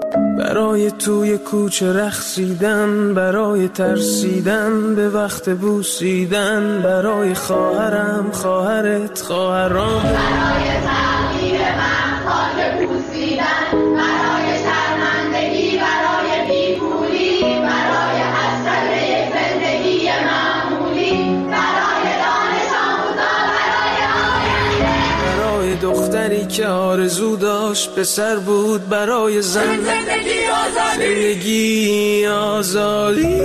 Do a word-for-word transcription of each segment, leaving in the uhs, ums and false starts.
برای توی کوچه رقصیدن، برای ترسیدن به وقت بوسیدن، برای خواهرم خواهرت خواهرام، برای تغییر من خاک بوسیدن، برای شرمندگی، برای بیپولی، برای حسرت زندگی معمولی، برای دانش آموزان، برای آینده، برای دختری که آرزو داشت پسر بود، برای زن زندگی آزادی، زندگی آزادی.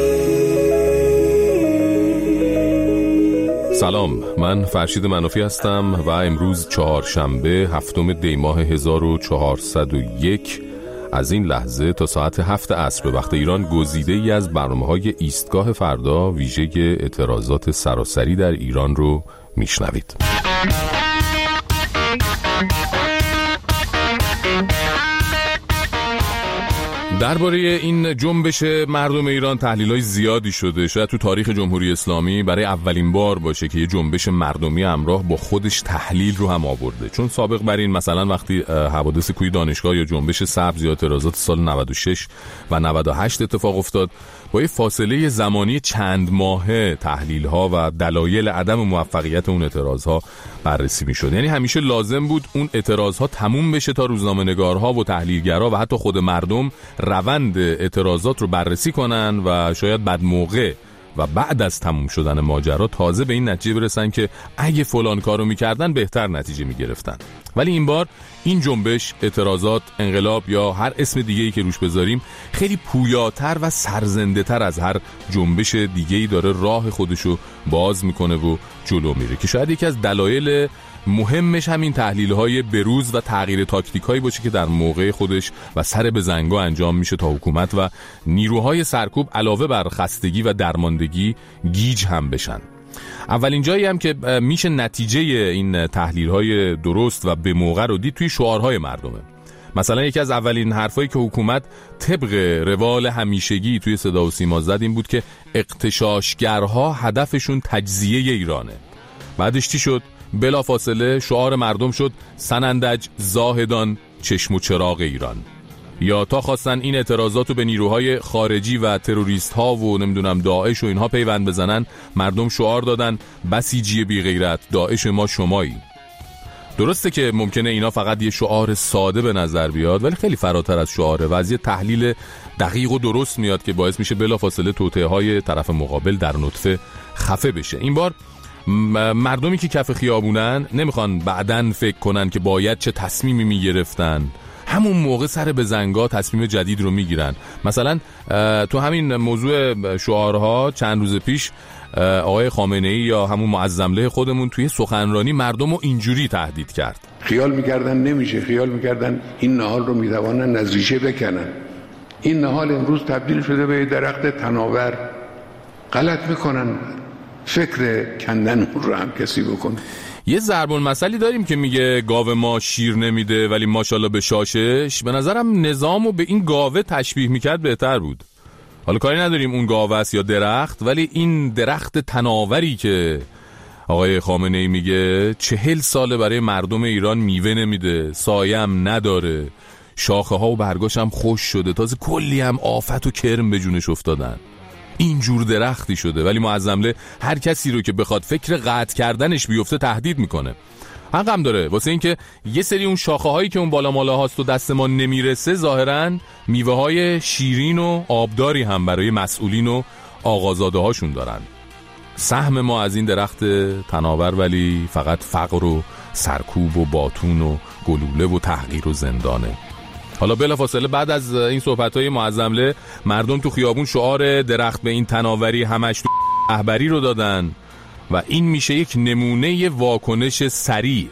سلام، من فرشید منافی هستم و امروز چهارشنبه هفتم دی ماه هزار و چهارصد و یک از این لحظه تا ساعت هفت عصر به وقت ایران گزیده ای از برنامه‌های ایستگاه فردا ویژه اعتراضات سراسری در ایران رو میشنوید. درباره این جنبش مردم ایران تحلیل‌های زیادی شده. شاید تو تاریخ جمهوری اسلامی برای اولین بار باشه که یه جنبش مردمی همراه با خودش تحلیل رو هم آورده، چون سابق بر این مثلا وقتی حوادث کوی دانشگاه یا جنبش سبز یا اعتراضات سال نود و شش و نود و هشت اتفاق افتاد، با یه فاصله زمانی چند ماهه تحلیل‌ها و دلایل عدم موفقیت اون اعتراض‌ها بررسی می‌شد. یعنی همیشه لازم بود اون اعتراض‌ها تموم بشه تا روزنامه‌نگارها و تحلیلگرا و حتی خود مردم روند اعتراضات رو بررسی کنن و شاید بعد موقع و بعد از تموم شدن ماجرا تازه به این نتیجه برسن که اگه فلان کارو میکردن بهتر نتیجه میگرفتن. ولی این بار این جنبش، اعتراضات، انقلاب یا هر اسم دیگه‌ای که روش بذاریم خیلی پویاتر و سرزنده‌تر از هر جنبش دیگه‌ای داره راه خودشو باز میکنه و جلو میره، که شاید یکی از دلایل مهمش همین تحلیل‌های بروز و تغییر تاکتیکایی باشه که در موقع خودش و سر به زنگا انجام میشه تا حکومت و نیروهای سرکوب علاوه بر خستگی و درماندگی گیج هم بشن. اولین جایی هم که میشه نتیجه این تحلیل‌های درست و به موقع رو دید توی شعارهای مردمه. مثلا یکی از اولین حرفایی که حکومت طبق روال همیشگی توی صدا و سیما زد این بود که اغتشاشگرها هدفشون تجزیه ایرانه. بعدش چی شد؟ بلافاصله شعار مردم شد سنندج زاهدان چشم و چراغ ایران. یا تا خواستن این اعتراضات رو به نیروهای خارجی و تروریست ها و نمیدونم داعش و اینها پیوند بزنن، مردم شعار دادن بسیجی بی غیرت داعش ما شمایی. درسته که ممکنه اینا فقط یه شعار ساده به نظر بیاد، ولی خیلی فراتر از شعاره و از یه تحلیل دقیق و درست میاد که باعث میشه بلافاصله توطئه های طرف مقابل در نطفه خفه بشه. این بار مردمی که کف خیابونن نمیخوان بعدن فکر کنن که باید چه تصمیمی میگرفتن، همون موقع سر به زنگا تصمیم جدید رو میگیرن. مثلا تو همین موضوع شعارها چند روز پیش آقای خامنه‌ای یا همون معظمله خودمون توی سخنرانی مردم رو اینجوری تهدید کرد. خیال میکردن نمیشه، خیال میکردن این نهال رو میتوانن از ریشه بکنن. این نهال امروز تبدیل شده به درخت تناور. غلط میکنن، فکر کندن اون رو هم کسی بکنه. یه ضرب المثلی داریم که میگه گاو ما شیر نمیده ولی ماشاءالله به شاشش. به نظرم نظامو به این گاوه تشبیه میکرد بهتر بود. حالا کاری نداریم اون گاوه است یا درخت، ولی این درخت تناوری که آقای خامنه‌ای میگه چهل ساله برای مردم ایران میوه نمیده، سایه هم نداره، شاخه ها و برگاش هم خوش شده، تازه کلی هم آفت و کرم به جونش افتادن. اینجور درختی شده، ولی معظمله هر کسی رو که بخواد فکر قطع کردنش بیفته تهدید میکنه. حق هم داره، واسه این که یه سری اون شاخه هایی که اون بالا مالا هاست و دست ما نمیرسه ظاهراً میوه های شیرین و آبداری هم برای مسئولین و آقازاده هاشون دارن. سهم ما از این درخت تناور ولی فقط فقر و سرکوب و باتون و گلوله و تحقیر و زندانه. حالا بلافاصله بعد از این صحبت‌های معظمله مردم تو خیابون شعار درخت به این تناوری همش تو رهبری رو دادن و این میشه یک نمونه واکنش سریع،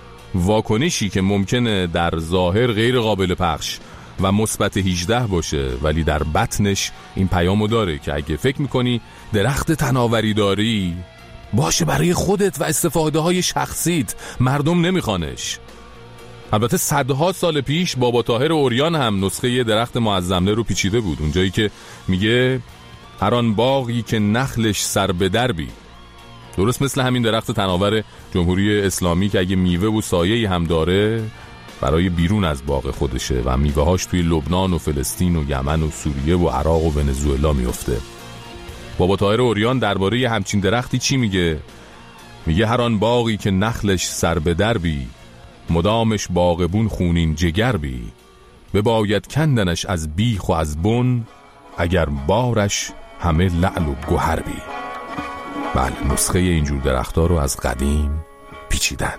واکنشی که ممکنه در ظاهر غیر قابل پخش و مثبت هجده باشه، ولی در بطنش این پیامو داره که اگه فکر میکنی درخت تناوری داری باشه برای خودت و استفاده های شخصیت، مردم نمیخوانش. البته صدها سال پیش بابا طاهر اوریان هم نسخه درخت معظمله رو پیچیده بود، اونجایی که میگه هر آن باغی که نخلش سر به دربی. درست مثل همین درخت تناور جمهوری اسلامی که اگه میوه و سایه‌ای هم داره برای بیرون از باغ خودشه و میوه‌هاش توی لبنان و فلسطین و یمن و سوریه و عراق و ونزوئلا میفته. بابا طاهر عریان درباره همچین درختی چی میگه؟ میگه هر آن باغی که نخلش سر به دربی، مدامش باغبون خونین جگر بی، بباید کندنش از بیخ و از بن، اگر بارش همه لعل و گوهر بی. بله، نسخه اینجور درخت‌ها رو از قدیم پیچیدن.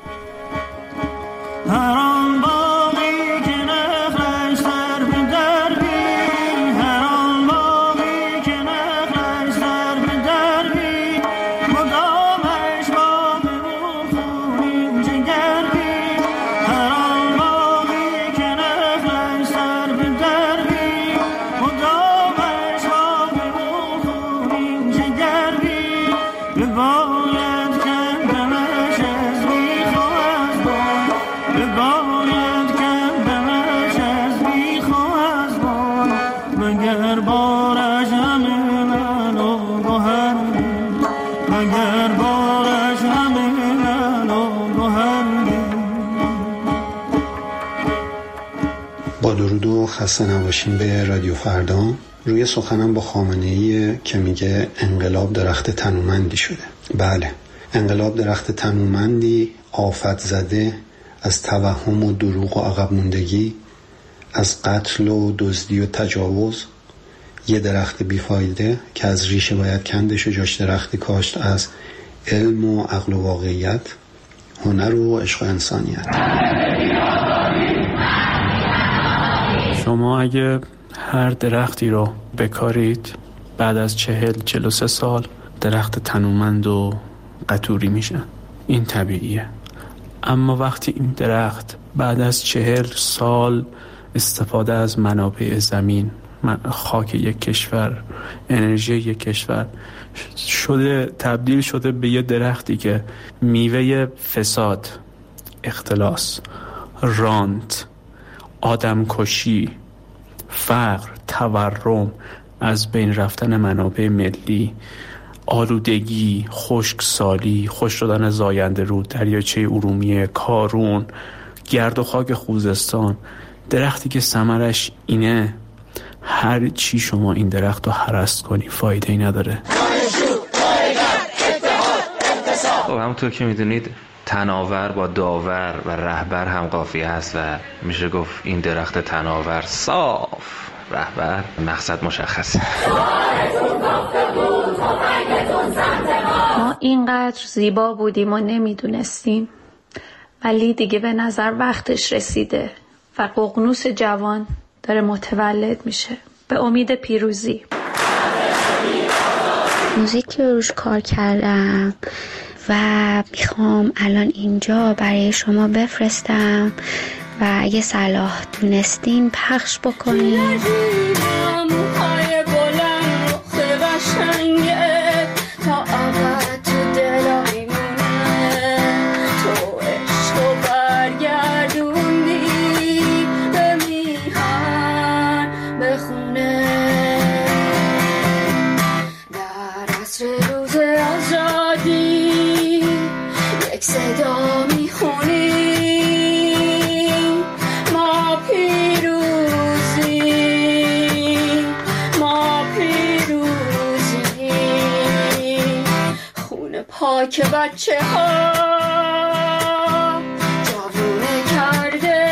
با درود و خسته نباشین به رادیو فردا. روی سخنم با خامنه‌ای که میگه انقلاب درخت تنومندی شده. بله، انقلاب درخت تنومندی، آفت زده از توهم و دروغ و عقب موندگی، از قتل و دزدی و تجاوز. یه درخت بیفایده که از ریشه باید کندش و جاش درختی کاشت از علم و عقل و واقعیت، هنر و عشق و انسانیت. شما اگه هر درختی رو بکارید بعد از چهل چهل و سه سال درخت تنومند و قطوری میشه. این طبیعیه. اما وقتی این درخت بعد از چهل سال استفاده از منابع زمین، خاک یک کشور، انرژی یک کشور شده، تبدیل شده به یه درختی که میوه فساد، اختلاس، رانت، آدمکشی، فقر، تورم، از بین رفتن منابع ملی، آلودگی، خشکسالی، خشک شدن زاینده رود، دریاچه ارومیه، کارون، گرد و خاک خوزستان. درختی که ثمرش اینه، هر چی شما این درخت رو هرست کنی فایده ای نداره. خب همونطور که میدونید تناور با داور و رهبر هم قافیه هست و میشه گفت این درخت تناور صاف، رهبر مقصد مشخصه. ما اینقدر زیبا بودیم و نمیدونستیم، ولی دیگه به نظر وقتش رسیده و ققنوس جوان داره متولد میشه به امید پیروزی. موزیکی روش کار کردم و میخوام الان اینجا برای شما بفرستم و اگه صلاح دونستین پخش بکنین. که بچه ها جوونه کرده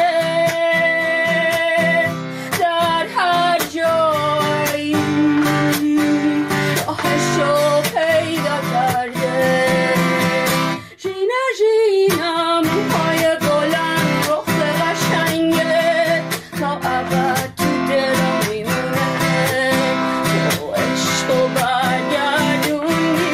در هر جایی، راهشو پیدا کرده. ژینه ژینه موهای بلند، رخ قشنگه تا ابد تو دلم میمونه. تو عشقو برگردونی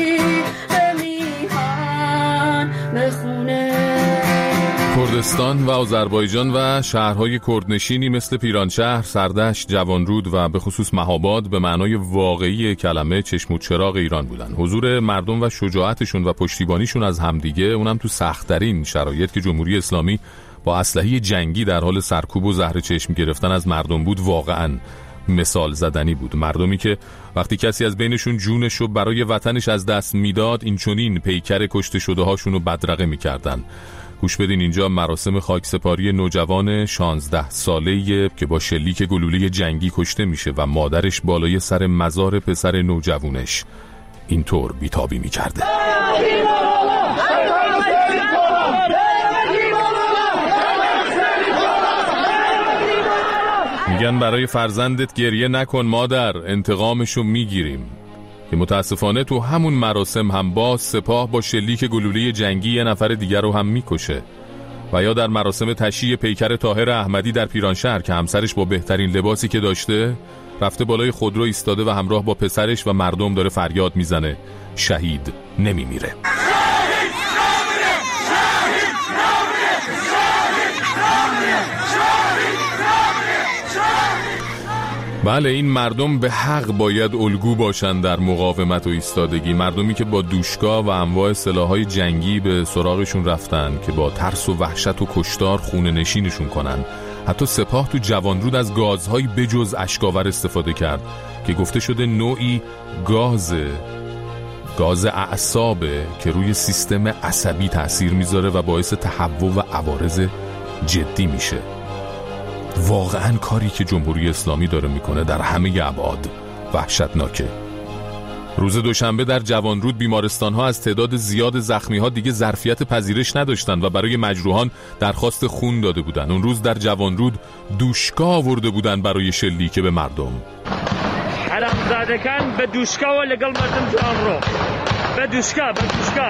کردستان و آذربایجان و شهرهای کردنشینی مثل پیرانشهر، سردشت، جوانرود و به خصوص مهاباد به معنای واقعی کلمه چشم و چراغ ایران بودن. حضور مردم و شجاعتشون و پشتیبانیشون از همدیگه، اونم تو سخت‌ترین شرایط که جمهوری اسلامی با اسلحه جنگی در حال سرکوب و زهر چشم گرفتن از مردم بود، واقعاً مثال زدنی بود. مردمی که وقتی کسی از بینشون جونشو برای وطنش از دست میداد، این چنین پیکر کشته شده هاشونو بدرقه میکردن. گوش بدین اینجا مراسم خاکسپاری نوجوان شانزده ساله‌ای که با شلیک گلوله جنگی کشته میشه و مادرش بالای سر مزار پسر نوجوانش اینطور بیتابی میکرده. میگن برای فرزندت گریه نکن مادر، انتقامشو میگیریم. که متاسفانه تو همون مراسم هم باز سپاه با شلیک گلوله جنگی یه نفر دیگر رو هم میکشه. و یا در مراسم تشییع پیکر طاهر احمدی در پیرانشهر که همسرش با بهترین لباسی که داشته رفته بالای خودرو ایستاده و همراه با پسرش و مردم داره فریاد میزنه شهید نمیمیره. بله، این مردم به حق باید الگو باشن در مقاومت و ایستادگی. مردمی که با دوشکا و انواع سلاح‌های جنگی به سراغشون رفتن که با ترس و وحشت و کشتار خونه نشینشون کنن. حتی سپاه تو جوانرود از گازهای بجز اشکاور استفاده کرد که گفته شده نوعی گاز گاز اعصابه که روی سیستم عصبی تأثیر میذاره و باعث تهوع و عوارض جدی میشه. واقعا کاری که جمهوری اسلامی داره میکنه در همه ابعاد وحشتناکه. روز دوشنبه در جوانرود بیمارستان‌ها از تعداد زیاد زخمی‌ها دیگه ظرفیت پذیرش نداشتن و برای مجروحان درخواست خون داده بودن. اون روز در جوانرود دوشکا آورده بودن برای شلیک به مردم. حرامزادگان به دوشکا و لگل مردم جوان رو به دوشکا به دوشکا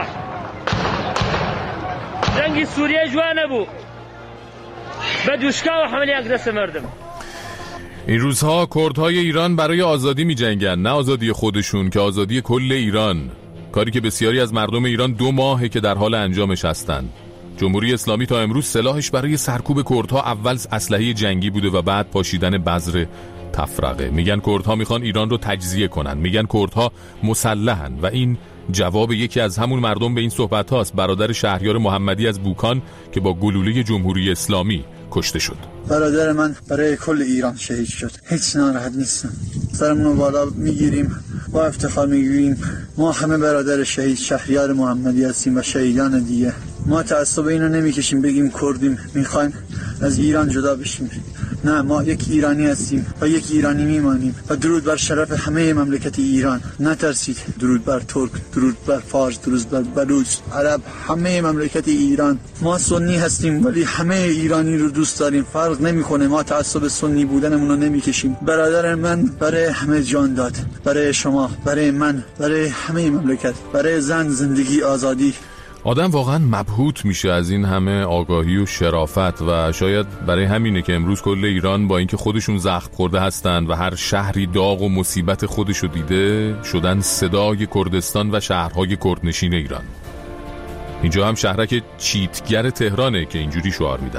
جنگی سوریه جوانه بود به دوشکا و حمله اقدس مردم. این روزها کردهای ایران برای آزادی می جنگن، نه آزادی خودشون که آزادی کل ایران. کاری که بسیاری از مردم ایران دو ماهه که در حال انجامش هستن. جمهوری اسلامی تا امروز سلاحش برای سرکوب کردها اول اسلحه جنگی بوده و بعد پاشیدن بذر تفرقه. میگن کردها میخوان ایران رو تجزیه کنن، میگن کردها مسلحن و این جواب یکی از همون مردم به این صحبت هاست، برادر شهریار محمدی از بوکان که با گلوله جمهوری اسلامی کشته شد. برادر من برای کل ایران شهید شد. هیچ ناراحت نیستم. سرمونو بالا میگیریم با افتخار میگوییم ما همه برادر شهید شهریار محمدی هستیم و شهیدان دیگه. ما تعصب اینو نمیکشیم بگیم کردیم میخوایم از ایران جدا بشیم. نه، ما یک ایرانی هستیم و یک ایرانی میمانیم و درود بر شرف همه مملکت ایران. نترسید. درود بر ترک، درود بر فارس، درود بر بلوچ، عرب، همه مملکت ایران. ما سنی هستیم ولی همه ایرانی رو دوست داریم. فرق نمیکنه، ما تعصب سنی بودنمون رو نمیکشیم. برادر من برای همه جان داد، برای شما، برای من، برای همه مملکت، برای زن، زندگی، آزادی. آدم واقعا مبهوت میشه از این همه آگاهی و شرافت و شاید برای همینه که امروز کل ایران با اینکه خودشون زخم خورده هستن و هر شهری داغ و مصیبت خودشو دیده شدن صدای کردستان و شهرهای کردنشین ایران. اینجا هم شهرک چیتگر تهرانه که اینجوری شعار میدن.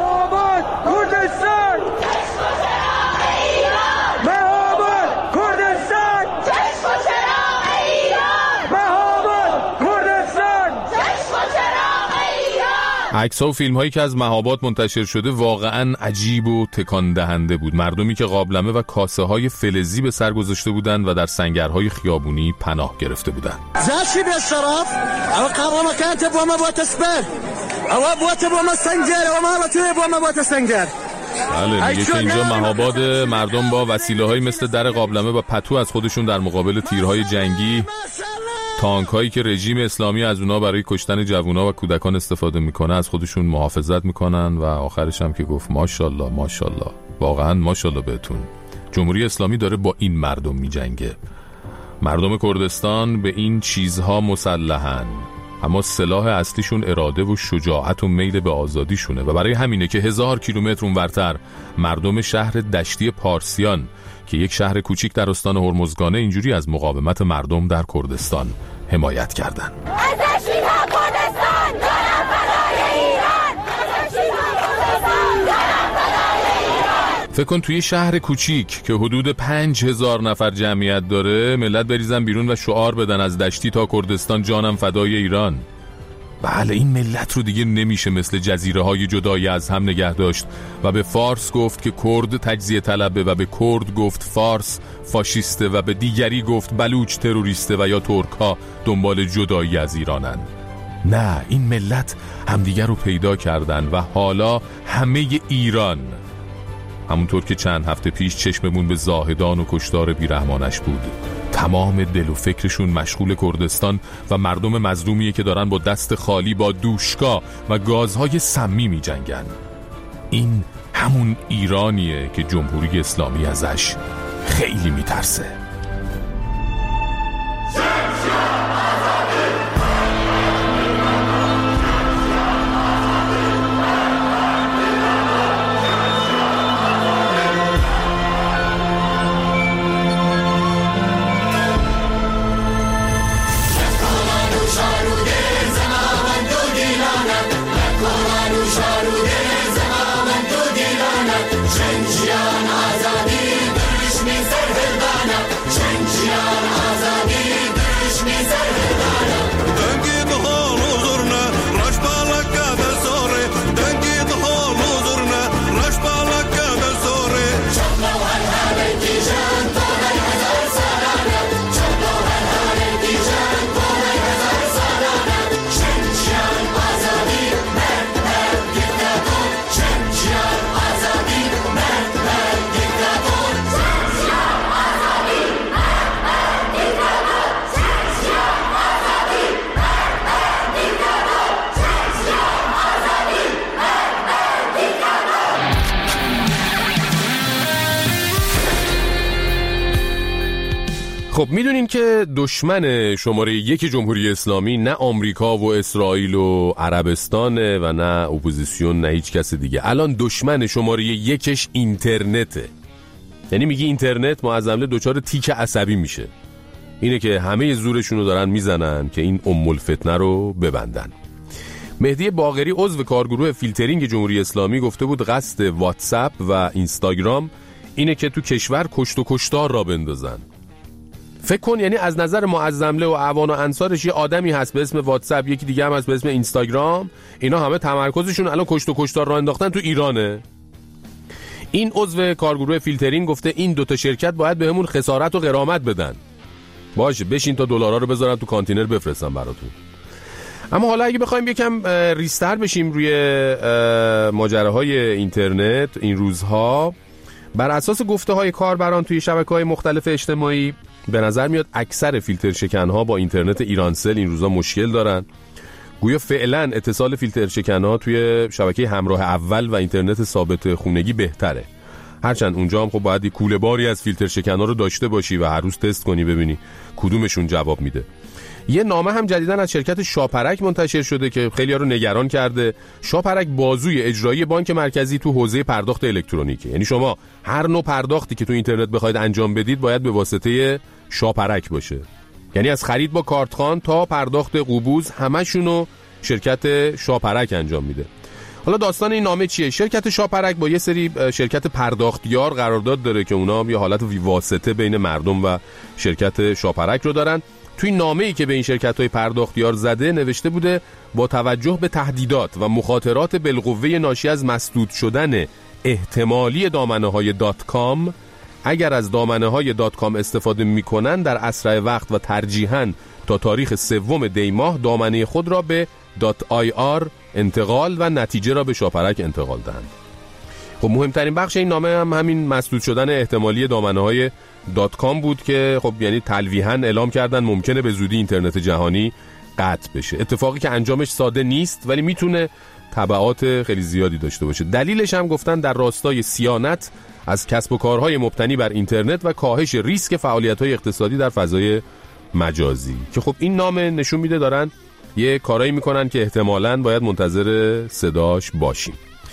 عکس‌ها و فیلم‌هایی که از مهاباد منتشر شده واقعاً عجیب و تکان دهنده بود. مردمی که قابلمه و کاسه‌های فلزی به سر گذاشته بودند و در سنگرهای خیابونی پناه گرفته بودند. زاشي بالشرف او قرار مكاتب وما بوت اسبال او بوت وما سنجر وما لطيب وما بوت سنجر. بله، میگه که اینجا مهاباد مردم با وسیله‌هایی مثل در قابلمه و پتو از خودشون در مقابل تیرهای جنگی، تانکایی که رژیم اسلامی از اونا برای کشتن جوونا و کودکان استفاده میکنه از خودشون محافظت میکنن و آخرش هم که گفت ماشاءالله ماشاءالله، واقعا ماشاءالله بهتون. جمهوری اسلامی داره با این مردم میجنگه. مردم کردستان به این چیزها مسلحن، اما سلاح اصلیشون اراده و شجاعت و میل به آزادیشونه و برای همینه که هزار کیلومتر اونورتر مردم شهر دشتی پارسیان که یک شهر کوچیک در استان هرمزگانه اینجوری از مقاومت مردم در کردستان حمایت کردن. فکر کن توی شهر کوچیک که حدود پنج هزار نفر جمعیت داره ملت بریزن بیرون و شعار بدن از دشتی تا کردستان جانم فدای ایران. بله، این ملت رو دیگه نمیشه مثل جزیره های جدایی از هم نگه داشت و به فارس گفت که کرد تجزیه طلبه و به کرد گفت فارس فاشیسته و به دیگری گفت بلوچ تروریسته و یا ترک ها دنبال جدایی از ایرانن. نه، این ملت همدیگر رو پیدا کردن و حالا همه ایران، همونطور که چند هفته پیش چشممون به زاهدان و کشتار بیرحمانش بود، تمام دل و فکرشون مشغول کردستان و مردم مظلومیه که دارن با دست خالی با دوشکا و گازهای سمی می جنگن. این همون ایرانیه که جمهوری اسلامی ازش خیلی می ترسه. خب میدونین که دشمن شماره یک جمهوری اسلامی نه آمریکا و اسرائیل و عربستانه و نه اپوزیسیون، نه هیچ کس دیگه. الان دشمن شماره یکش اینترنته. یعنی میگی اینترنت معظم دچار تیک عصبی میشه. اینه که همه زورشون رو دارن میزنن که این ام الفتنه رو ببندن. مهدی باقری عضو کارگروه فیلترینگ جمهوری اسلامی گفته بود قصد واتساپ و اینستاگرام اینه که تو کشور کشت و کشتار را بندازن. فکر کن یعنی از نظر معظمله و اعوان و انصارش یه آدمی هست به اسم واتساپ، یکی دیگه هم هست به اسم اینستاگرام، اینا همه تمرکزشون الان کشت و کشتار راه انداختن تو ایرانه. این عضو کارگروه فیلترینگ گفته این دوتا شرکت باید بهمون خسارت و غرامت بدن. باشه بشین تا دلارا رو بذارن تو کانتینر بفرستم براتون. اما حالا اگه بخوایم یکم ریستر بشیم روی ماجراهای اینترنت این روزها، بر اساس گفته‌های کاربران توی شبکه‌های مختلف اجتماعی به نظر میاد اکثر فیلتر شکن‌ها با اینترنت ایرانسل این روزا مشکل دارن. گویا فعلا اتصال فیلتر شکن‌ها توی شبکه همراه اول و اینترنت ثابت خونگی بهتره. هرچند اونجا هم خب باید یه کوله باری از فیلتر شکن‌ها رو داشته باشی و هر روز تست کنی ببینی کدومشون جواب میده. یه نامه هم جدیداً از شرکت شاپرک منتشر شده که خیلی‌ها رو نگران کرده. شاپرک بازوی اجرایی بانک مرکزی تو حوزه پرداخت الکترونیکی. یعنی شما هر نوع پرداختی که تو اینترنت بخواید انجام بدید باید به واسطه شاپرک باشه. یعنی از خرید با کارتخوان تا پرداخت قبوز همشونو شرکت شاپرک انجام میده. حالا داستان این نامه چیه؟ شرکت شاپرک با یه سری شرکت پرداختیار قرارداد داره که اونا یه حالت واسطه بین مردم و شرکت شاپرک رو دارن. توی نامه‌ای که به این شرکت‌های پرداختیار زده نوشته بوده با توجه به تهدیدات و مخاطرات بالقوه ناشی از مسدود شدن احتمالی دامنه‌های دات کام، اگر از دامنه‌های دات کام استفاده می‌کنن در اسرع وقت و ترجیحاً تا تاریخ سوم دی ماه دامنه خود را به دات آی آر انتقال و نتیجه را به شاپرک انتقال دهند. خب مهمترین بخش این نامه هم همین مسدود شدن احتمالی دامنه‌های دات کام بود که خب یعنی تلویحاً اعلام کردن ممکنه به زودی اینترنت جهانی قطع بشه. اتفاقی که انجامش ساده نیست ولی میتونه تبعات خیلی زیادی داشته باشه. دلیلش هم گفتن در راستای صیانت از کسب و کارهای مبتنی بر اینترنت و کاهش ریسک فعالیت‌های اقتصادی در فضای مجازی، که خب این نامه نشون میده دارن یه کارایی میکنن که احتمالاً باید منتظر صداش باشیم.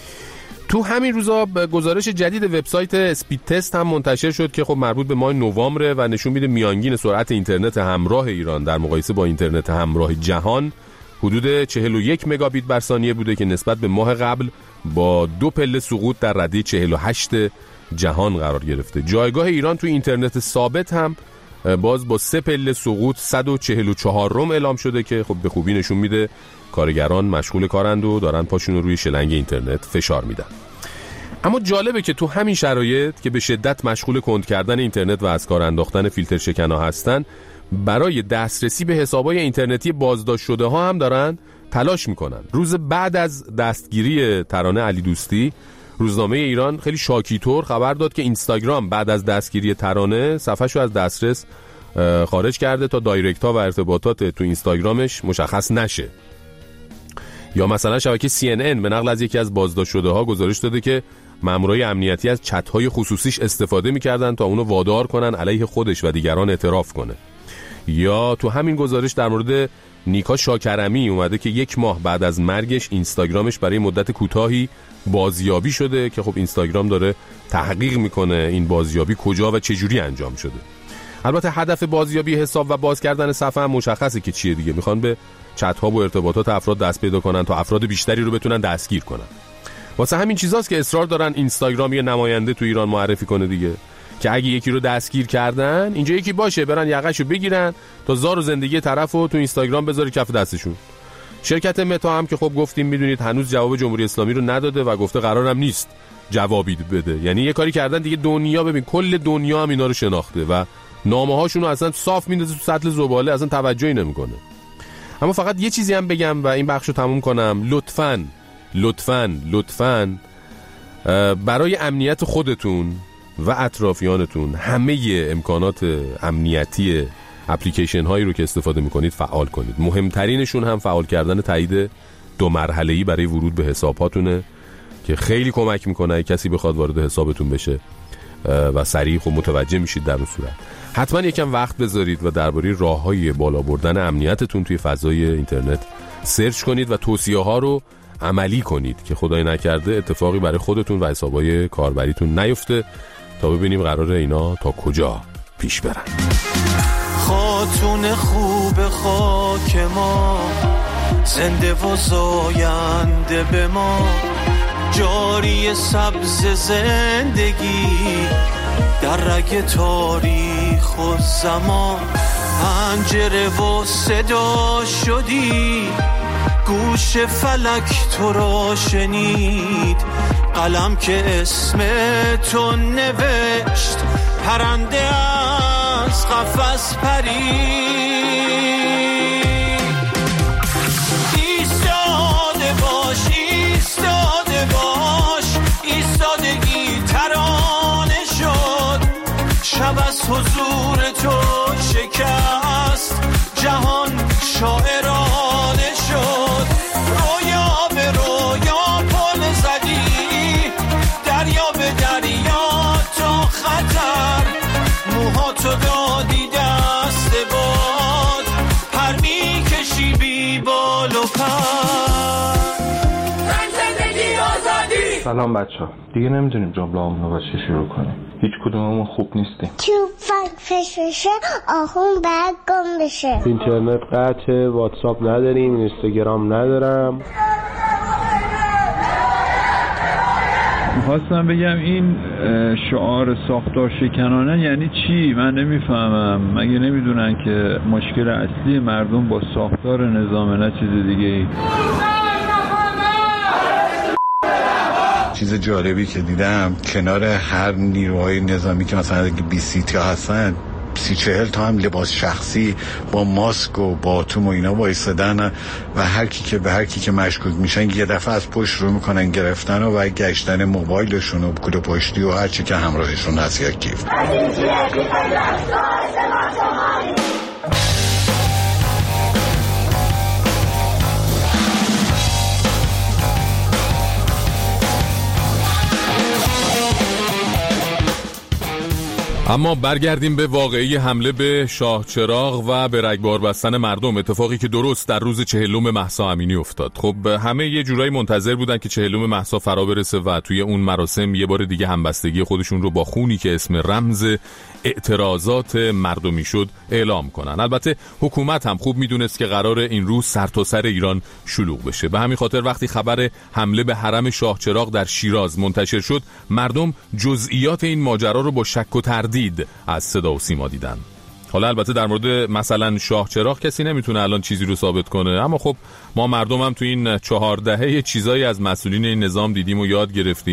تو همین روزا گزارش جدید وبسایت اسپید تست هم منتشر شد که خب مربوط به ماه نوامبر و نشون میده میانگین سرعت اینترنت همراه ایران در مقایسه با اینترنت همراه جهان حدود چهل و یک مگابیت بر ثانیه بوده که نسبت به ماه قبل با دو پله سقوط در رده چهل و هشت جهان قرار گرفته. جایگاه ایران تو اینترنت ثابت هم باز با سه پله سقوط صد و چهل و چهار روم اعلام شده که خب به خوبی نشون میده کارگران مشغول کارند و دارن پاشون رو روی شلنگ اینترنت فشار میدن. اما جالبه که تو همین شرایط که به شدت مشغول کند کردن اینترنت و از کار انداختن فیلتر شکن‌ها هستن، برای دسترسی به حسابای اینترنتی بازداشت شده ها هم دارن تلاش میکنن. روز بعد از دستگیری ترانه علی دوستی، روزنامه ایران خیلی شاکی‌طور خبر داد که اینستاگرام بعد از دستگیری ترانه صفحه‌شو از دسترس خارج کرده تا دایرکت‌ها و ارتباطات تو اینستاگرامش مشخص نشه. یا مثلا شبکه سی ان ان به نقل از یکی از بازداشت شده‌ها گزارش داده که مامورای امنیتی از چت‌های خصوصیش استفاده می‌کردن تا اونو وادار کنن علیه خودش و دیگران اعتراف کنه. یا تو همین گزارش در مورد نیکا شاکرمی اومده که یک ماه بعد از مرگش اینستاگرامش برای مدت کوتاهی بازیابی شده که خب اینستاگرام داره تحقیق میکنه این بازیابی کجا و چجوری انجام شده. البته هدف بازیابی حساب و باز کردن صفحه هم مشخصه که چیه دیگه، میخوان به چت‌ها و ارتباطات افراد دست پیدا کنن تا افراد بیشتری رو بتونن دستگیر کنن. واسه همین چیزاست که اصرار دارن اینستاگرام یه نماینده تو ایران معرفی کنه دیگه، که اگه یکی رو دستگیر کردن اینجا یکی باشه برن یقهشو بگیرن تا زار و زندگی طرفو تو اینستاگرام بذاره کف دستشون. شرکت متا هم که خب گفتیم میدونید هنوز جواب جمهوری اسلامی رو نداده و گفته قرارم نیست جوابی بده. یعنی یه کاری کردن دیگه دنیا، ببین کل دنیا هم اینا رو شناخته و نامه هاشون رو اصلا صاف میندازه تو سطل زباله، اصلا توجهی نمیکنه. اما فقط یه چیزی هم بگم و این بخشو تموم کنم، لطفاً لطفاً لطفاً برای امنیت خودتون و اطرافیانتون همه امکانات امنیتی اپلیکیشن هایی رو که استفاده میکنید فعال کنید. مهمترینشون هم فعال کردن تایید دو مرحله‌ای برای ورود به حساباتونه که خیلی کمک میکنه کسی بخواد وارد حسابتون بشه و سریع خب متوجه میشید در اون صورت. حتما یکم وقت بذارید و درباره راههای بالا بردن امنیتتون توی فضای اینترنت سرچ کنید و توصیه ها رو عملی کنید که خدای نکرده اتفاقی برای خودتون و حسابای کاربریتون نیفته، تا ببینیم قراره اینا تا کجا پیش برن. خاتون خوب خاک ما، زنده و زاینده به ما، جاری سبز زندگی در رگ تاریخ و زمان. پنجره و صدا شدی، گوش فلک تو را شنید، قلم که اسم تو نوشت، پرنده از قفس پرید. ایستاده باش ایستاده باش، ایستادگی ترانه شد، شب از حضور تو شکست، جهان شاعرانه شد. رویا به رویا پل زدی، دریا به دریا تا خطر، موهاتو دادی دست باد، پر میکشی بی بال و پر. زندگی آزادی. سلام بچه ها، دیگه نمیدونیم جمله همونو باشه شروع کنیم، هیچ کدوممون خوب نیستیم. توفک فشفشه آخون بعد گم بشه. اینترنت قطعه، واتساپ نداریم، اینستاگرام ندارم. میخواستم بگم این شعار ساختار شکنانه یعنی چی؟ من نمیفهمم. مگه نمیدونن که مشکل اصلی مردم با ساختار نظام نه چیز دیگه ای؟ چیز جالبی که دیدم کنار هر نیروهای نظامی که مثلا بیست تا هستن، سی چهل تا هم لباس شخصی با ماسک و باتوم و اینا وایسادن و هر کی که به هر کی که مشکوک میشن یه دفعه از پشت رو میکنن گرفتن و, و گشتن موبایلشون و کوله پشتی و هر چی که همراهشون هست یک کیف. اما برگردیم به واقعی حمله به شاه چراغ و به رگبار بستن مردم، اتفاقی که درست در روز چهلم مهسا امینی افتاد. خب همه یه جورایی منتظر بودن که چهلم مهسا فرا برسه و توی اون مراسم یه بار دیگه همبستگی خودشون رو با خونی که اسم رمز اعتراضات مردمی شد اعلام کنن. البته حکومت هم خوب میدونست که قرار این روز سر تا سر ایران شلوغ بشه. به همین خاطر وقتی خبر حمله به حرم شاه چراغ در شیراز منتشر شد، مردم جزئیات این ماجرا رو با شک و تردید از صدا و سیما دیدن. حالا البته در مورد مثلا شاه چراغ کسی نمیتونه الان چیزی رو ثابت کنه، اما خب ما مردم هم تو این چهار دهه چیزایی از مسئولین این نظام دیدیم و یاد گرفتیم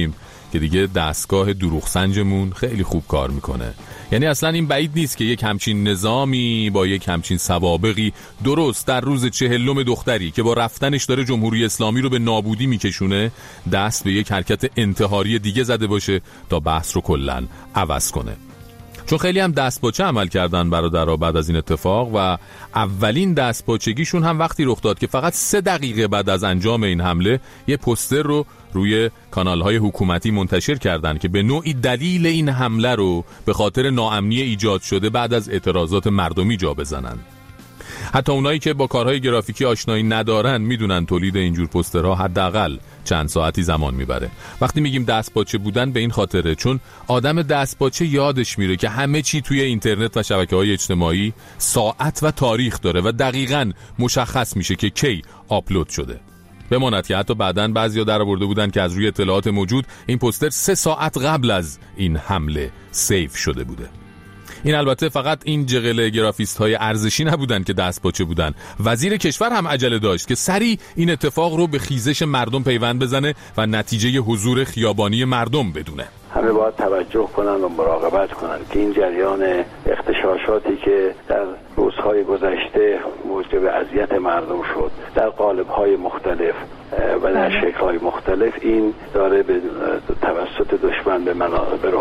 که دیگه دستگاه دروغ سنجمون خیلی خوب کار میکنه. یعنی اصلا این بعید نیست که یک همچین نظامی با یک همچین سوابقی درست در روز چهلم دختری که با رفتنش داره جمهوری اسلامی رو به نابودی میکشونه دست به یک حرکت انتحاری دیگه زده باشه تا بحث رو کلاً عوض کنه. چون خیلی هم دستپاچه عمل کردن برادرها بعد از این اتفاق و اولین دستپاچگیشون هم وقتی رخ داد که فقط سه دقیقه بعد از انجام این حمله یه پوستر رو روی کانال‌های حکومتی منتشر کردن که به نوعی دلیل این حمله رو به خاطر ناامنی ایجاد شده بعد از اعتراضات مردمی جا بزنن. حتی اونایی که با کارهای گرافیکی آشنایی ندارن میدونن تولید اینجور پوسترها حداقل چند ساعتی زمان میبره. وقتی میگیم دستپاچه بودن به این خاطره چون آدم دستپاچه یادش میره که همه چی توی اینترنت و شبکه‌های اجتماعی ساعت و تاریخ داره و دقیقاً مشخص میشه که کی آپلود شده. بماند که حتی بعداً بعضیا در آورده بودن که از روی اطلاعات موجود این پوستر سه ساعت قبل از این حمله سیو شده بوده. این البته فقط این جغل گرافیست های ارزشی نبودن که دستپاچه بودن. وزیر کشور هم عجله داشت که سریع این اتفاق رو به خیزش مردم پیوند بزنه و نتیجه حضور خیابانی مردم بدونه. همه باید توجه کنن و مراقبت کنن که این جریان اغتشاشاتی که در روزهای گذشته موجب اذیت مردم شد در قالب‌های مختلف و در شکل‌های مختلف این داره به توسط دشمن به منابع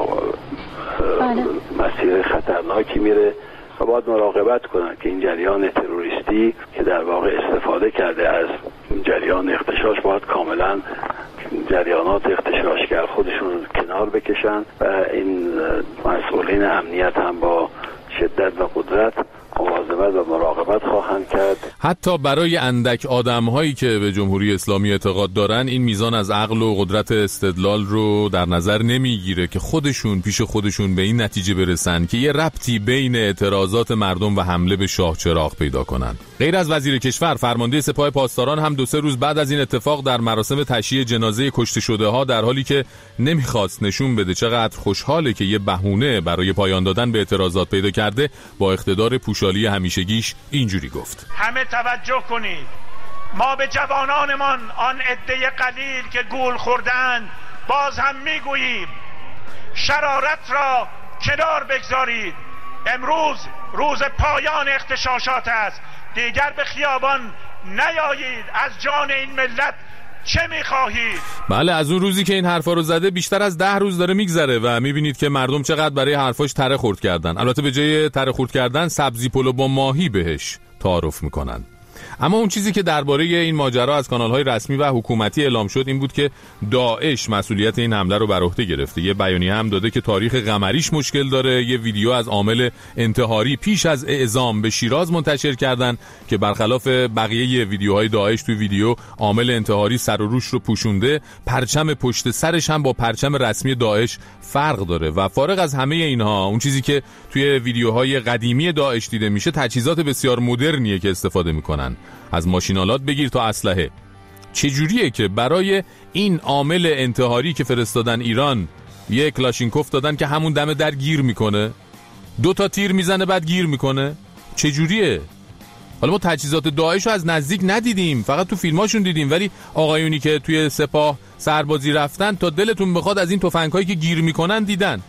مسیر خطرناکی میره و باید مراقبت کنن که این جریان تروریستی که در واقع استفاده کرده از جریان اغتشاش باید کاملا جریانات اغتشاشگر خودشون کنار بکشن و این مسئولین امنیت هم با شدت و قدرت مواظبت و مراقبت خواهند کرد. حتی برای اندک آدم‌هایی که به جمهوری اسلامی اعتقاد دارن این میزان از عقل و قدرت استدلال رو در نظر نمیگیره که خودشون پیش خودشون به این نتیجه برسن که یه ربطی بین اعتراضات مردم و حمله به شاه چراغ پیدا کنن. غیر از وزیر کشور، فرمانده سپاه پاسداران هم دو سه روز بعد از این اتفاق در مراسم تشییع جنازه کشته شده ها در حالی که نمیخواست نشون بده چقدر خوشحاله که یه بهونه برای پایان دادن به اعتراضات پیدا کرده با اقتدار پوشالی همیشگیش اینجوری گفت: همه توجه کنید، ما به جوانانمان آن عده قلیل که گول خوردند باز هم میگوییم شرارت را کنار بگذارید. امروز روز پایان اغتشاشات است، دیگر به خیابان نیایید. از جان این ملت چه میخواهید؟ بله، از اون روزی که این حرفا رو زده بیشتر از ده روز داره میگذره و میبینید که مردم چقدر برای حرفاش تره خورد کردن. البته به جای تره خورد کردن سبزی پلو با ماهی بهش تعارف میکنن. اما اون چیزی که درباره این ماجرا از کانال‌های رسمی و حکومتی اعلام شد این بود که داعش مسئولیت این حمله رو بر عهده گرفته. یه بیانیه هم داده که تاریخ قمریش مشکل داره. یه ویدیو از عامل انتحاری پیش از اعزام به شیراز منتشر کردن که برخلاف بقیه ویدیوهای داعش توی ویدیو عامل انتحاری سر و روش رو پوشونده، پرچم پشت سرش هم با پرچم رسمی داعش فرق داره. و فارغ از همه اینها، اون چیزی که توی ویدیوهای قدیمی داعش دیده میشه تجهیزات بسیار مدرنیه که استفاده میکنن، از ماشینالات بگیر تا اسلحه. چجوریه که برای این عامل انتحاری که فرستادن ایران یه کلاشینکوف دادن که همون دم در گیر میکنه، دو تا تیر میزنه بعد گیر میکنه؟ چجوریه؟ حالا ما تجهیزات داعش رو از نزدیک ندیدیم، فقط تو فیلماشون دیدیم، ولی آقایونی که توی سپاه سربازی رفتن تا دلتون بخواد از این تفنگ‌هایی که گیر میکنن دیدن.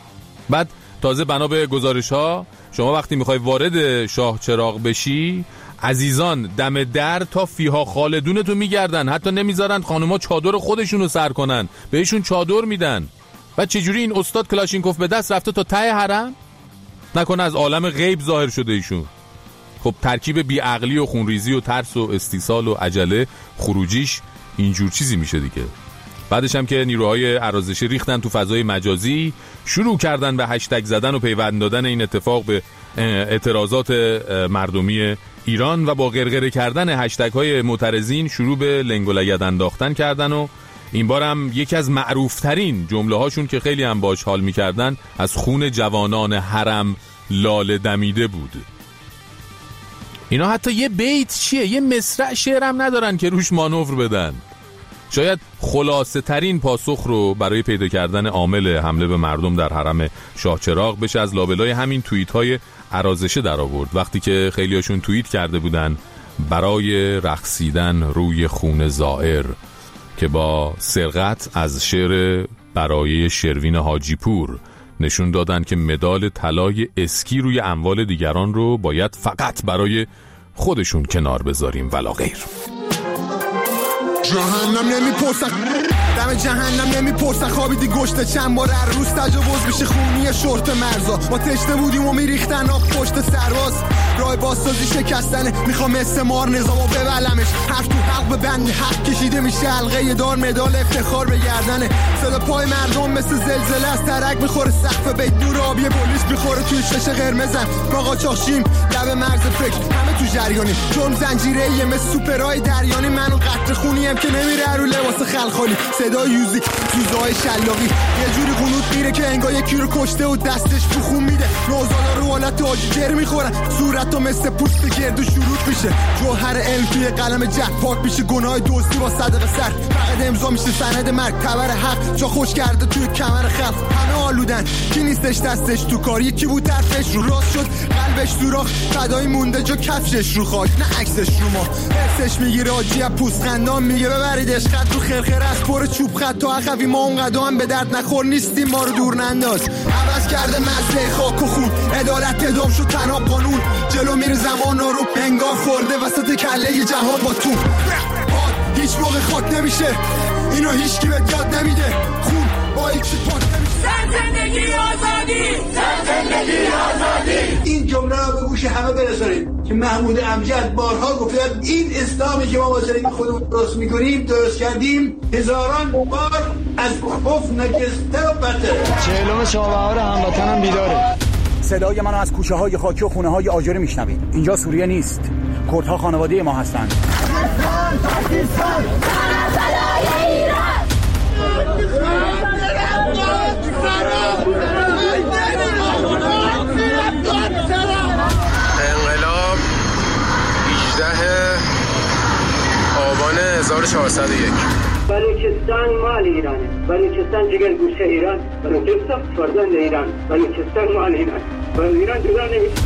بعد تازه بنا به گزارش‌ها شما وقتی میخوای وارد شاه چراغ بشی، عزیزان دم در تا فیها خالدونتو میگردن، حتی نمیذارن خانوما چادر خودشونو سر کنن، بهشون چادر میدن. و چجوری این استاد کلاشینکوف به دست رفته تا ته حرم؟ نکنه از عالم غیب ظاهر شده ایشون؟ خب ترکیب بیعقلی و خونریزی و ترس و استیصال و عجله خروجیش اینجور چیزی میشه دیگه. بعدش هم که نیروهای ارازشی ریختن تو فضای مجازی، شروع کردن به هشتگ زدن و پیوند دادن این اتفاق به اعتراضات مردمی ایران و با غرغره کردن هشتگ های معترضین شروع به لنگ و لگد انداختن کردن. و این بار هم یکی از معروف ترین جمله هاشون که خیلی هم باش حال میکردن از خون جوانان حرم لاله دمیده بود. اینا حتی یه بیت چیه، یه مصرع شعر هم ندارن که روش مانور بدن. شاید خلاصه ترین پاسخ رو برای پیدا کردن عامل حمله به مردم در حرم شاه چراغ بشه از لابلای همین توییت های ارازشه در آورد، وقتی که خیلیاشون توییت کرده بودن برای رقصیدن روی خون زائر، که با سرقت از شعر برای شروین حاجی پور نشون دادن که مدال طلای اسکی روی اموال دیگران رو باید فقط برای خودشون کنار بذاریم ولا غیر. جهنم نمیپرسن دم جهنم نمیپرسن خوابیدی گشته چند بار هر روز تجاوز میشه خونی شورت مرزا ما تشنه بودیم و میریختن آب پشت سرباز راه بازسازی شکستنه میخوام استعمار نظامو ببلمش حرف تو حق به بند حق کشیده میشه حلقه دار مدال افتخار به گردنه صدا پای مردم مثل زلزله از ترک میخوره سقف بیت نور آبی پلیس میخوره توی شش قرمزن ما قاچاقچیم لب مرز فکر همه تو جریانی جرم زنجیره‌ای مثل سوپرای دریانی منو قطره خونیم که نمیره رو لباس خلخالی صدای یوزی سوزای شلاقی یه جوری قنوت میره که انگار یکی رو کشته و دستش تو خون میده نوزالا رو حالت آجیگر میخورن صورت تو مثل پوست گردو شروط میشه جوهر علم توی قلم جک پاک میشه گناه دزدی با صدقه سر فقط امضا میشه سند مرگ تبر حق جا خوش کرده توی کمر خلق همه آلودن کی نیستش دستش تو کار یکی بود طرفش رو راست شد قلبش سوراخ فدای مونده جا کفشش رو خاک نه عکسش رو ما حسش میگیره آجی پوست خندان میگه ببرید عشقت رو خرخره از پر چوب خط تا اخوی ما اونقدر هم به درد نخور نیستیم ما رو دور ننداز عوض کرده مزه خاک و خون عدالت ادام شد تنها قانون جلو میره زمان رو انگار خورده وسط کله جهان با تو هیچ موقع خاک نمیشه اینو هیچ کی بهت یاد نمیده خون با یک چی پاک نمیشه زندگی آزادی زندگی آزادی این جمله رو به گوش همه برسونید که محمود امجد بارها گفته این اسلامی که ما واسه خودمون درست میکنیم درست کردیم هزاران بار از کفر نگسته و بده چهلم شاهبهار هموطنم بیداره صدای منو از کوچه های خاکی و خونه های آجری میشنوید اینجا سوریه نیست کردها خانواده ما هستند پاکستان پاکستان ایران انقلاب هجدهم آبان هزار و چهارصد و یک بلوچستان مال ایرانه بلوچستان جگر گوشه ایران بلوچستان فرزند ایران بلوچستان مال ایران و ایران جدا نمیشه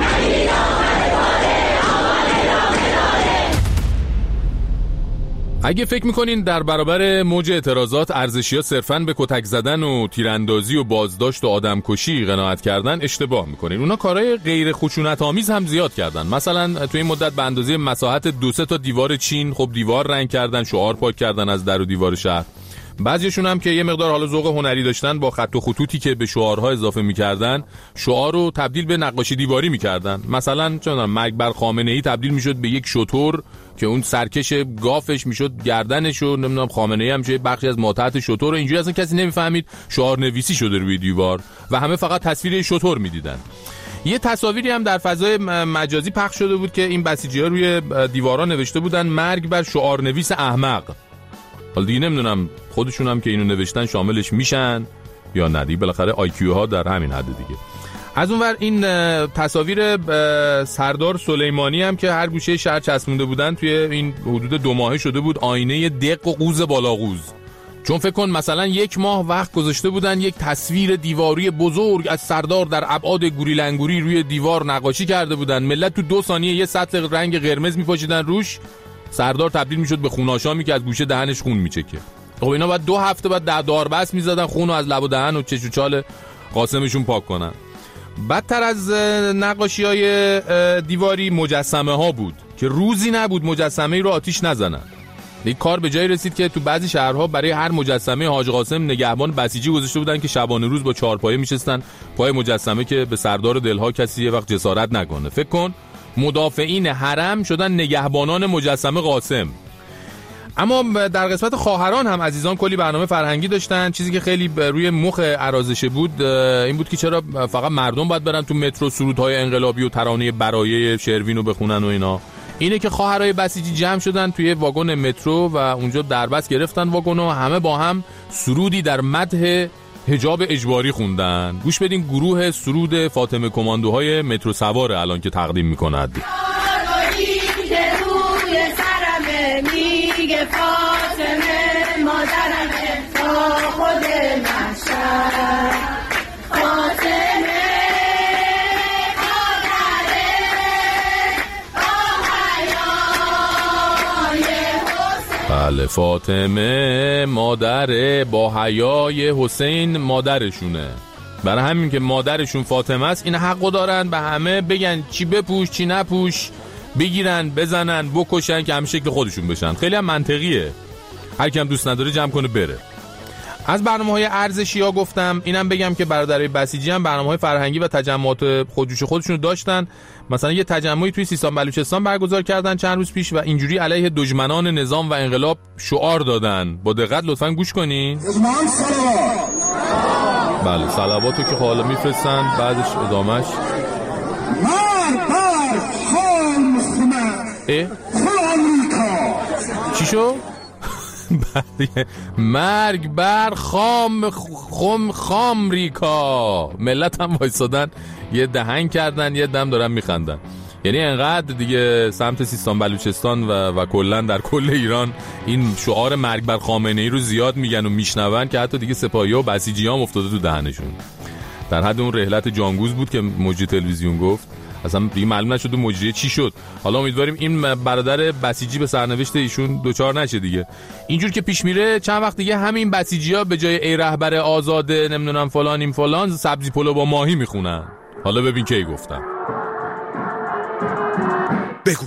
اگه فکر میکنین در برابر موج اعتراضات ارزشی‌ها صرفاً به کتک زدن و تیراندازی و بازداشت و آدمکشی قناعت کردن اشتباه میکنین. اونا کارهای غیر خشونت‌آمیز هم زیاد کردن. مثلا تو این مدت به اندازه مساحت دو سه تا دیوار چین خب دیوار رنگ کردن، شعار پاک کردن از در و دیوار شهر. بعضیشون هم که یه مقدار حالا ذوق هنری داشتن با خط و خطوطی که به شعارها اضافه می‌کردن شعار رو تبدیل به نقاشی دیواری می‌کردن. مثلا چون مرگ بر خامنه‌ای تبدیل می‌شد به یک شتر که اون سرکش گافش میشد گردنش و نمیدونم خامنه‌ای هم چه بخشی از ماتحت شتر و اینجوری اصلا کسی نمیفهمید شعار نویسی شده روی دیوار و همه فقط تصویر شتر می‌دیدن. یه تصاویری هم در فضای مجازی پخش شده بود که این بسیجی‌ها روی دیوارا نوشته بودن مرگ بر شعار نویس احمق. حالا دیگه نمیدونم خودشون هم که اینو نوشتن شاملش میشن یا نه، دیگه بالاخره آی کیو ها در همین حد دیگه. از اونور این تصاویر سردار سلیمانی هم که هر گوشه شهر چسبونده بودن توی این حدود دو ماهه شده بود آینه دق و قوز بالاقوز. چون فکر کن مثلا یک ماه وقت گذاشته بودن یک تصویر دیواری بزرگ از سردار در ابعاد گوریلنگوری روی دیوار نقاشی کرده بودن، ملت تو دو ثانیه یه سطل رنگ قرمز میپاشیدن روش، سردار تبدیل میشد به خوناشامی که از گوشه دهنش خون میچکه. خب اینا بعد دو هفته بعد ده داربست میزدن خونو از لب و دهن و چش و چال قاسمشون پاک کنن. بدتر از نقاشی‌های دیواری مجسمه ها بود که روزی نبود مجسمه‌ای رو آتیش نزنن. این کار به جایی رسید که تو بعضی شهرها برای هر مجسمه حاج قاسم نگهبان بسیجی گذاشته بودن که شبانه روز با چهارپایه میشستن پای مجسمه که به سردار دلها کسی یه وقت جسارت نکنه. فکر کن مدافعین حرم شدن نگهبانان مجسمه قاسم. اما در قسمت خواهران هم عزیزان کلی برنامه فرهنگی داشتن. چیزی که خیلی روی مخ ارازشه بود این بود که چرا فقط مردم باید برن تو مترو سرودهای انقلابی و ترانه برایه شروین رو بخونن و اینا. اینه که خواهرای بسیجی جمع شدن توی واگن مترو و اونجا دربست گرفتن واگن و همه با هم سرودی در مدح حجاب اجباری خوندن. گوش بدین گروه سرود فاطمه کماندوهای مترو سوار الان که تقدیم میکند. میگه فاطمه مادرمه تا خود محشر فاطمه مادره با حیای حسین. بله، فاطمه مادر با حیای حسین مادرشونه، برای همین که مادرشون فاطمه است این حقو دارن به همه بگن چی بپوش چی نپوش، بگیرن بزنن بکشن که همه شکل خودشون بشن. خیلی هم منطقیه، هر کی هم دوست نداره جمع کنه بره. از برنامه‌های ارزشی ها گفتم، اینم بگم که برادرای بسیجی هم برنامه‌های فرهنگی و تجمعات خودجوش خودشون رو داشتن. مثلا یه تجمعی توی سیستان بلوچستان برگزار کردن چند روز پیش و اینجوری علیه دشمنان نظام و انقلاب شعار دادن. با دقت لطفاً گوش کنین. بله، صلواتو که حالا میفرستن، بعدش ادامش اه؟ چی شو؟ مرگ بر خام خم خام ریکا. ملت هم وایسادن یه دهنگ کردن، یه دم دارن میخندن. یعنی انقدر دیگه سمت سیستان بلوچستان و, و کلن در کل ایران این شعار مرگ بر خامنه ای رو زیاد میگن و میشنون که حتی دیگه سپاهی ها و بسیجی هم افتاده تو دهنشون. در حد اون رحلت جانگوز بود که مجری تلویزیون گفت، اصلا دیگه معلوم نشد مجری چی شد. حالا امیدواریم این برادر بسیجی به سرنوشت ایشون دوچار نشه دیگه. اینجور که پیش میره چند وقت دیگه همین بسیجی‌ها به جای ای رهبر آزاده نمیدونم فلانیم فلان سبزی پلو با ماهی میخونن. حالا ببین کی گفتم. بگو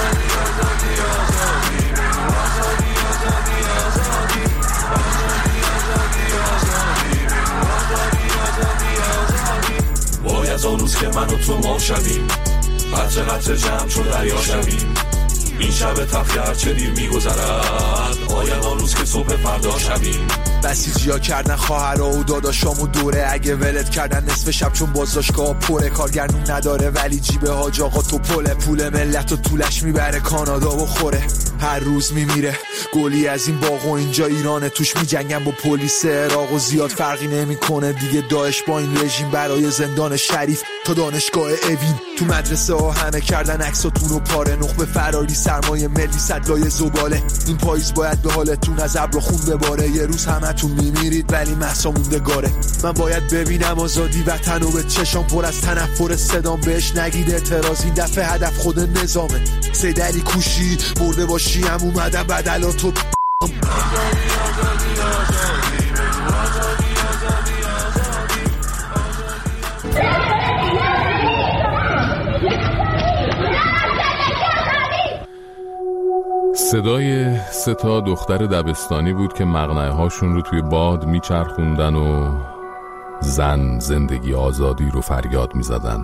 وای از آن روز که من و تو ما شویم، قطر قطر جمع چون دریا شویم، این شب تلخ هرچه دیر میگذرد، آید آن روز که صبح فردا شویم. بسیجیا کردن خواهرها و داداشامو دوره، اگه ولت کردن نصف شب چون بازداشتگاه پره، کارگرنون نداره ولی جیب حاج آقا تو پله، پول ملت و طولش میبره کانادا و خوره، هر روز میمیره گلی از این باغ و اینجا ایرانه، توش میجنگن با پلیس عراق و زیاد فرقی نمیکنه دیگه داعش با این رژیم، برای زندان شریف تا دانشگاه اوین، تو مدرسه ها همه کردن عکساتون و پاره، نخبه فراری سرمایه ملی صدلای زباله، این پاییز باید به حالتون از ابر خون بباره، یه روز همتون میمیرید ولی مهسا موندگاره. من باید ببینم آزادی وطن و به چشام پر از تنفر صدام بهش نگید اعتراض، این دفعه هدف خود نظامه، سید علی کوشی برده باشی هم اومدم بدلاتو صدای سه تا دختر دبستانی بود که مقنعه هاشون رو توی باد میچرخوندن و زن، زندگی، آزادی رو فریاد میزدن.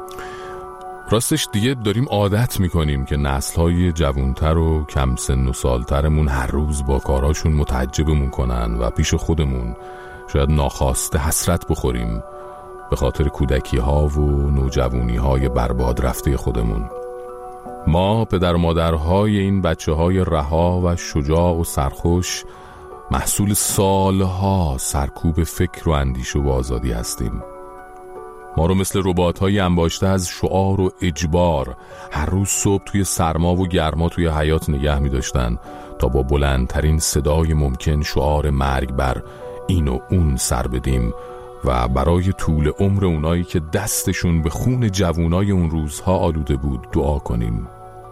راستش دیگه داریم عادت میکنیم که نسل‌های جوانتر و کم سن و سالترمون هر روز با کاراشون متعجبمون کنن و پیش خودمون شاید ناخواسته حسرت بخوریم به خاطر کودکی ها و نوجوانی های برباد رفته خودمون. ما پدر و مادرهای این بچه های رها و شجاع و سرخوش محصول سالها سرکوب فکر و اندیشه و آزادی هستیم. ما رو مثل ربات‌های انباشته از شعار و اجبار هر روز صبح توی سرما و گرما توی حیاط نگه می داشتن تا با بلندترین صدای ممکن شعار مرگ بر این و اون سر بدیم و برای طول عمر اونایی که دستشون به خون جوونای اون روزها آلوده بود دعا کنیم.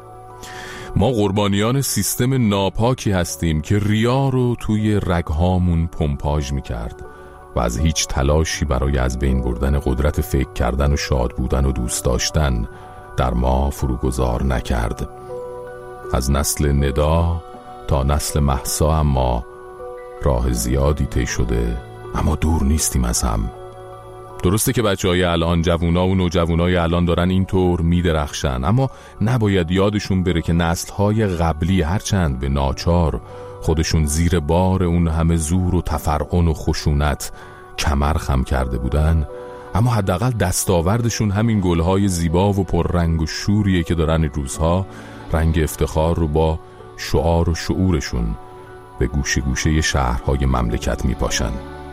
ما قربانیان سیستم ناپاکی هستیم که ریا رو توی رگهامون پمپاژ میکرد و از هیچ تلاشی برای از بین بردن قدرت فکر کردن و شاد بودن و دوست داشتن در ما فروگذار نکرد. از نسل ندا تا نسل مهسا اما راه زیادی طی شده، اما دور نیستیم از هم. درسته که بچه های الان، جوونا و نوجوانای الان دارن اینطور میدرخشن، اما نباید یادشون بره که نسل‌های قبلی هرچند به ناچار خودشون زیر بار اون همه زور و تفرعن و خشونت کمر خم کرده بودن، اما حداقل دستاوردشون همین گلهای زیبا و پررنگ و شوریه که دارن این روزها رنگ افتخار رو با شعار و شعورشون به گوشه گوشه شهرهای مملکت میپاشن.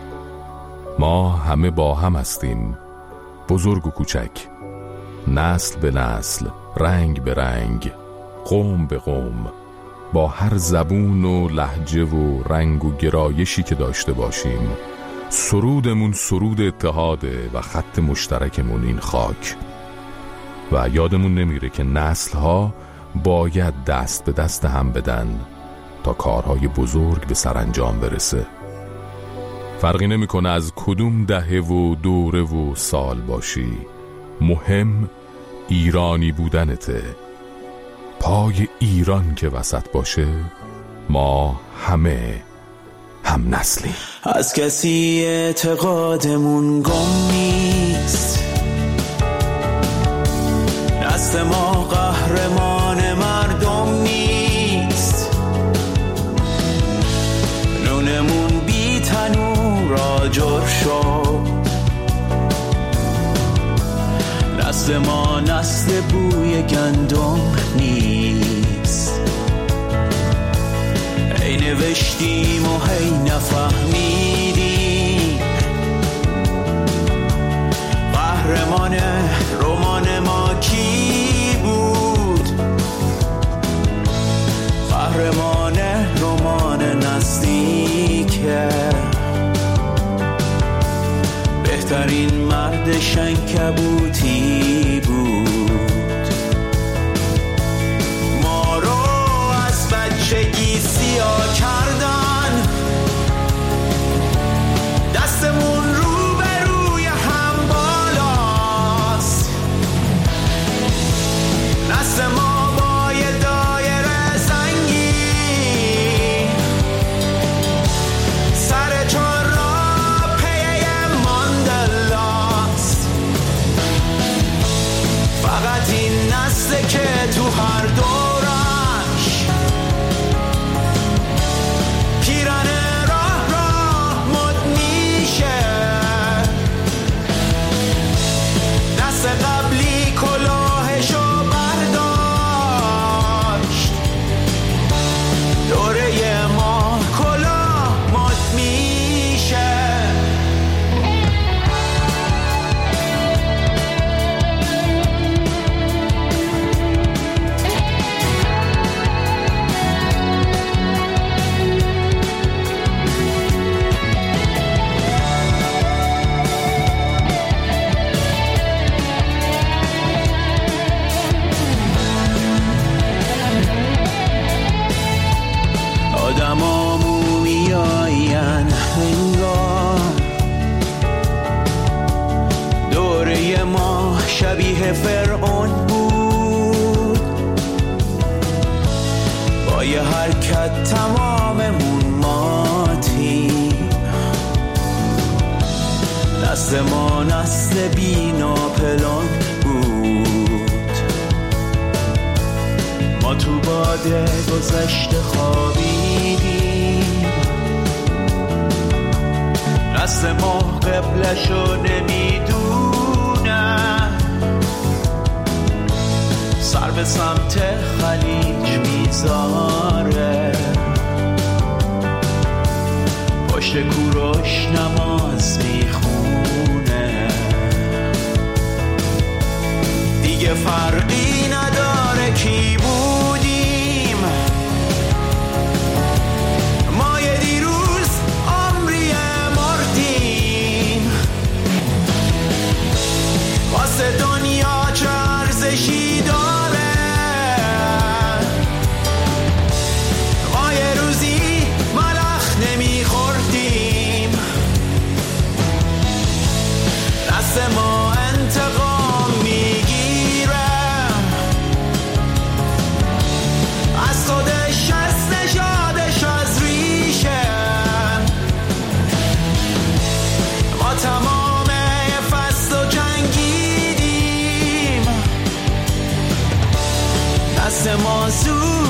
ما همه با هم هستیم، بزرگ و کوچک، نسل به نسل، رنگ به رنگ، قوم به قوم، با هر زبون و لهجه و رنگ و گرایشی که داشته باشیم. سرودمون سرود اتحاده و خط مشترکمون این خاک. و یادمون نمیره که نسلها باید دست به دست هم بدن تا کارهای بزرگ به سرانجام برسه. فرقی نمیکنه از کدوم دهه و دوره و سال باشی، مهم ایرانی بودنته. پای ایران که وسط باشه ما همه هم نسلی. از کسی اعتقادمون گم نیست، دست ما قهرمان مردم نیست، نونمون بی تنور آجر شد، نسل ما نسل بوی گندم نیست. هی نوشتیم و هی نفهمیدیم، قهرمان رمان ما کی بود؟ قهرمان رمان نزدیکه، بهترین مرد شنکبوتی بود. ما رو از بچگی سیاه کردن، دستمون رو به روی هم بالاست، نسل ما با یه دایره زنگی سر چون را پی ماندلاست. فقط این نسل که تو هر دورش پیرن راه راه مد میشه، دست قبلی کلاهشو برداشت، دوره ما کلاه مد میشه. آدما مومیاین هنگام، دوره ما شبیه فرعون بود، با یه حرکت تماممون ماتیم. نسل ما نسل بی ناپلان بود، ما تو باده گذشته خوابیدیم، نسل ما قبلشو نمیدونه، سر به سمت خلیج میذاره، پشت کوروش نماز میخونه، دیگه فرقی نداره کی بودیم، ما یه دیروز عمری مردیم، واسه دنیا چه ارزشی داره، ما یه روزی ملخ نمیخوردیم، دست ما انتقام میگیره، از خودش از نژادش از ریشه، ما تمام فصل و جنگیدیم، دست ما زود